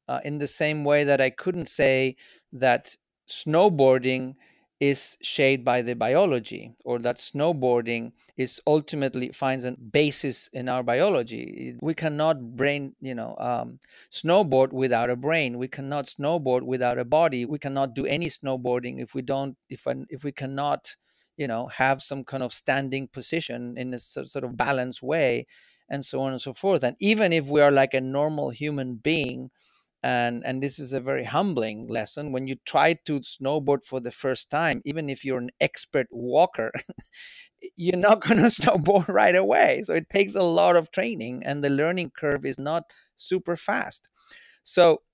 in the same way that I couldn't say that snowboarding is shaped by the biology, or that snowboarding is ultimately finds a basis in our biology. We cannot snowboard without a brain. We cannot snowboard without a body. We cannot do any snowboarding if we don't if we cannot have some kind of standing position in a sort of balanced way, and so on and so forth. And even if we are like a normal human being, and this is a very humbling lesson, when you try to snowboard for the first time, even if you're an expert walker, you're not going to snowboard right away. So it takes a lot of training, and the learning curve is not super fast. So